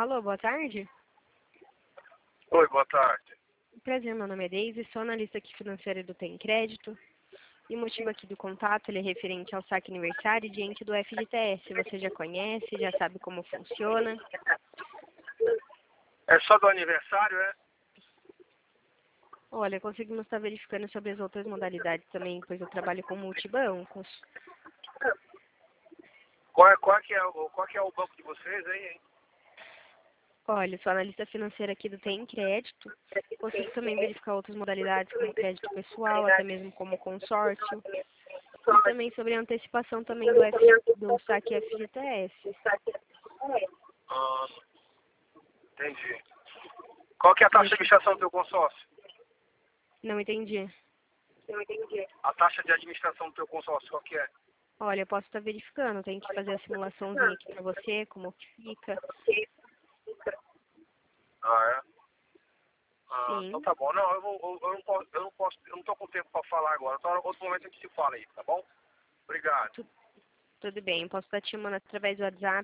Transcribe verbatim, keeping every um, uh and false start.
Alô, boa tarde. Oi, boa tarde. Prazer, meu nome é Deise, sou analista aqui financeira do Tem Crédito. E o motivo aqui do contato ele é referente ao saque aniversário diante do F G T S. Você já conhece, já sabe como funciona? É só do aniversário, é? Olha, conseguimos estar verificando sobre as outras modalidades também, pois eu trabalho com multibancos. Qual é, qual é, que, é, o- qual que é o banco de vocês aí, hein? Olha, sou analista financeira aqui do Tem Crédito. Consigo também verificar outras modalidades, como crédito pessoal, até mesmo como consórcio. E também sobre a antecipação também do, F, do saque F G T S. Ah, entendi. Qual que é a taxa de administração do teu consórcio? Não entendi. A taxa de administração do teu consórcio, qual que é? Olha, eu posso estar verificando, tem que fazer a simulaçãozinha aqui pra você, como que fica. Ah, é? Ah, Sim, então tá bom. Não, eu, vou, eu, eu não posso, eu não posso, eu não tô com tempo pra falar agora. Então, outro momento a gente se fala aí, tá bom? Obrigado. tu- tudo bem. Eu posso estar te chamando através do WhatsApp.